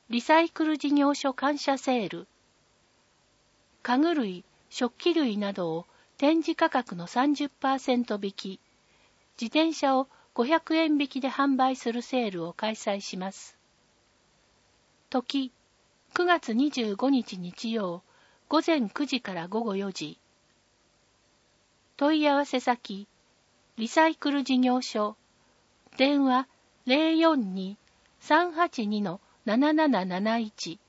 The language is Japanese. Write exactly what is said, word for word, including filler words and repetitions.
リサイクル事業所感謝セール。家具類、食器類などを展示価格の さんじゅっパーセント 引き、自転車をごひゃくえん引きで販売するセールを開催します。時、くがつにじゅうごにち日曜、午前くじから午後よじ。問い合わせ先、リサイクル事業所、電話 ゼロよんに さんはちに ななななななないち